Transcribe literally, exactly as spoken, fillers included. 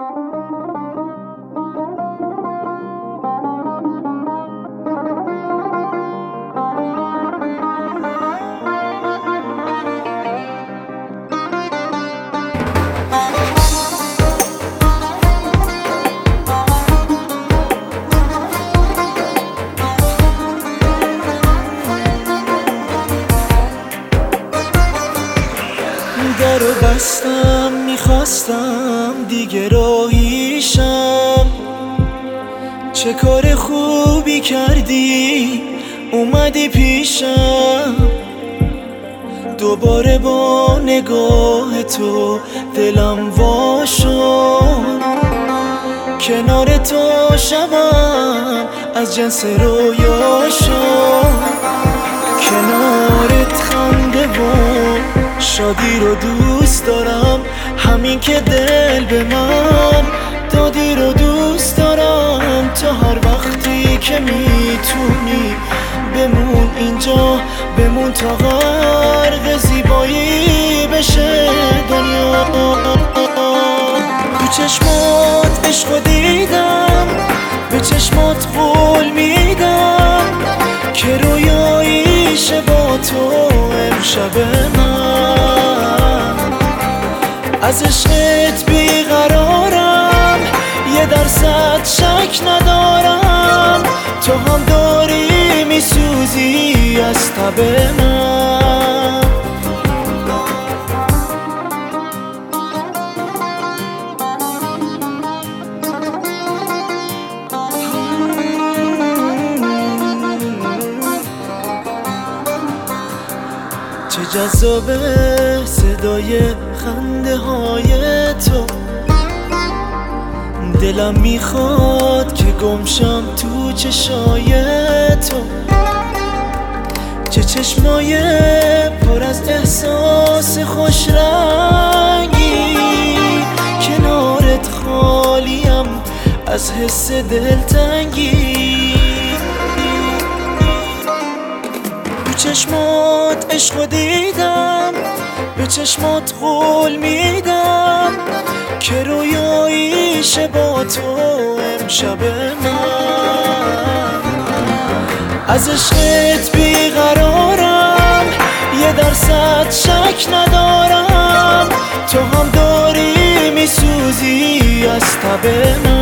درو بستم میخواستم دیگه راهیشم. چه کار خوبی کردی اومدی پیشم. دوباره با نگاه تو دلم وا شد. کنار تو شبم از جنس رویا شد. کنارت خنده و شادی رو دوست دارم. همین که دل به من دادی رو دوست دارم. تا هر وقتی که میتونی بمون اینجا، بمون تا غرق زیبایی بشه دنیا. تو چشمات عشقو دیدم، به چشمات قول میدم که رویاییشه با تو امشب من. از عشقت بیقرارم، یه درصد شک ندارم. تو هم داری میسوزی از تب من. چه جذابه صدای خنده های تو. دلم میخواد که گمشم تو چشای تو. چه چشمای پر از احساس خوش رنگی. کنارت خالیم از حس دلتنگی. تو چشمات عشقو دیدم، به چشمات قول میدم که رویاییشه با تو امشب من. از عشقت بیقرارم، یه درصد شک ندارم. تو هم داری میسوزی از تب من.